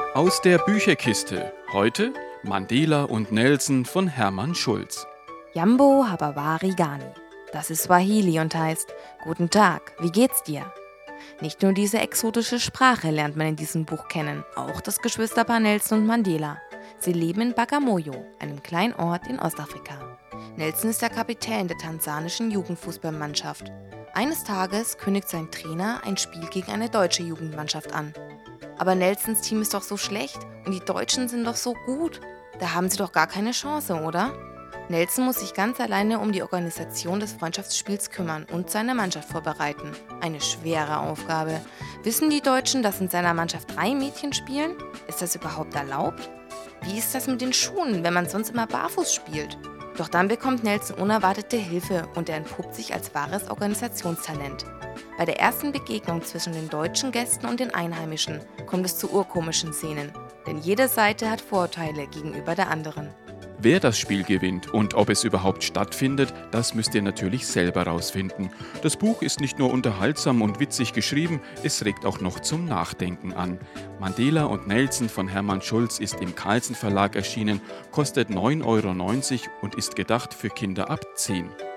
Aus der Bücherkiste. Heute Mandela und Nelson von Hermann Schulz. Jambo Habawari Gani. Das ist Swahili und heißt Guten Tag, wie geht's dir? Nicht nur diese exotische Sprache lernt man in diesem Buch kennen, auch das Geschwisterpaar Nelson und Mandela. Sie leben in Bagamoyo, einem kleinen Ort in Ostafrika. Nelson ist der Kapitän der tansanischen Jugendfußballmannschaft. Eines Tages kündigt sein Trainer ein Spiel gegen eine deutsche Jugendmannschaft an. Aber Nelsons Team ist doch so schlecht und die Deutschen sind doch so gut. Da haben sie doch gar keine Chance, oder? Nelson muss sich ganz alleine um die Organisation des Freundschaftsspiels kümmern und seine Mannschaft vorbereiten. Eine schwere Aufgabe. Wissen die Deutschen, dass in seiner Mannschaft 3 Mädchen spielen? Ist das überhaupt erlaubt? Wie ist das mit den Schuhen, wenn man sonst immer barfuß spielt? Doch dann bekommt Nelson unerwartete Hilfe und er entpuppt sich als wahres Organisationstalent. Bei der ersten Begegnung zwischen den deutschen Gästen und den Einheimischen kommt es zu urkomischen Szenen, denn jede Seite hat Vorurteile gegenüber der anderen. Wer das Spiel gewinnt und ob es überhaupt stattfindet, das müsst ihr natürlich selber rausfinden. Das Buch ist nicht nur unterhaltsam und witzig geschrieben, es regt auch noch zum Nachdenken an. Mandela und Nelson von Hermann Schulz ist im Carlsen Verlag erschienen, kostet 9,90 € und ist gedacht für Kinder ab 10.